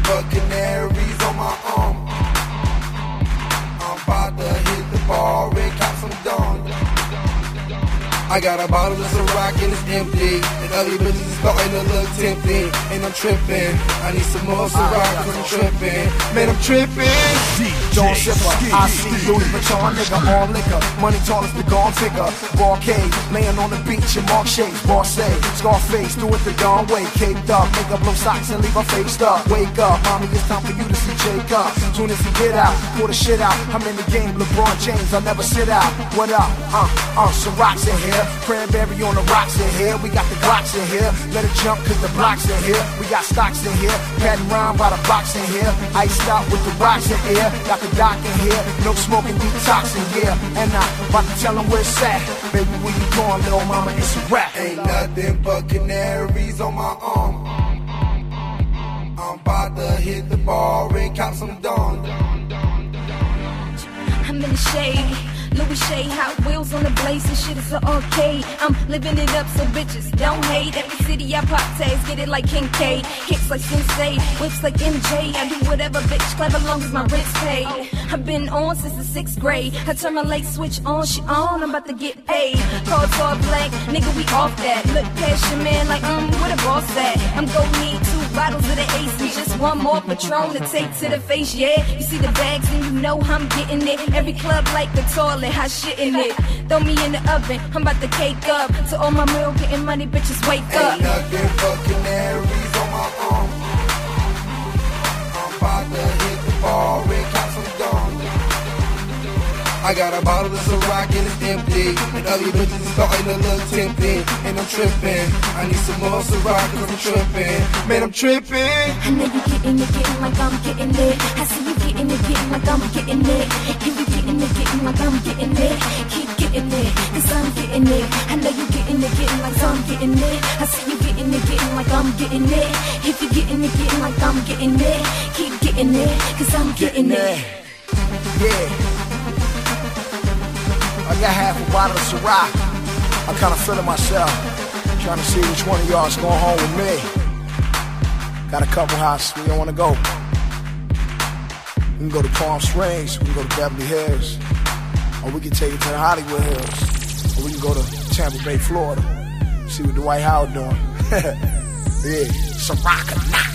fucking Aries on my arm. I'm about to hit the bar and cop some dawn. I got a bottle of Ciroc and it's empty, and other bitches is starting to look tempting, and I'm tripping. I need some more Ciroc cause I'm tripping. Man, I'm tripping. Don't sipper, I see Louis Vuitton, nigga, all liquor. Money tall as the gone figure. Barcade, laying on the beach in Mark Shades. Marseille, Scarface, do it the Dawn way. Caked up, make up blow socks and leave her faced up. Wake up, mommy, it's time for you to see Jacob. Soon as he get out, pull the shit out. I'm in the game, LeBron James, I'll never sit out. What up? Ciroc's in here. Cranberry on the rocks in here. We got the Glocks in here. Let it jump cause the block's in here. We got stocks in here. Patting round by the box in here. Iced out with the rocks in here. Got the dock in here. No smoking detox in here. And I'm about to tell them where it's at. Baby, where you going, little mama? It's a rap. Ain't nothing but canaries on my arm. I'm about to hit the bar and cop some dawn. I'm in the shade, Louis shade, Hot Wheels on the blaze, and shit is an arcade. I'm living it up, so bitches don't hate. Every city I pop tags, get it like Kincaid. Hits like Sensei, whips like MJ. I do whatever, bitch, clever long as my wrist paid. I've been on since the 6th grade. I turn my light switch on, she on, I'm about to get paid. Cards all black, nigga, we off that. Look past your man like, where the boss at? I'm gon' need 2 bottles of the Ace and just 1 more Patron to take to the face, yeah. You see the bags and you know I'm getting it. Every club like the toilet, hot shit in it. Throw me in the oven, I'm about to cake up. To all my real getting money, bitches wake up. Ain't nothing but canaries on my arm. I'm about to hit the bar and cop some dawn. I got a bottle of Ciroc and it's empty, and other bitches is starting to look tempting, and I'm tripping. I need some more Ciroc cause I'm tripping. Man, I'm tripping. I know you getting like I'm getting it. I see you getting like I'm getting it. You be getting like I'm getting it. Keep getting it, cause I'm getting it. I know you getting like I'm getting it. I see you getting like I'm getting it. If you getting like I'm getting it, keep getting it, cause I'm getting it. Yeah. I got half a bottle of Ciroc. I'm kinda feeling myself, trying to see which one of y'all is going home with me. Got a couple houses we don't wanna go. We can go to Palm Springs, we can go to Beverly Hills, or we can take it to the Hollywood Hills, or we can go to Tampa Bay, Florida, see what Dwight Howard doing. Yeah, Ciroc or not.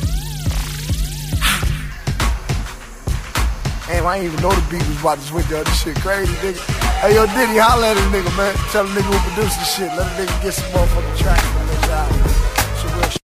Damn, I ain't even know the beat was about to switch up. This shit crazy, nigga. Hey, yo, Diddy, holla at a nigga, man. Tell the nigga who produced this shit. Let a nigga get some motherfucking tracks on this album.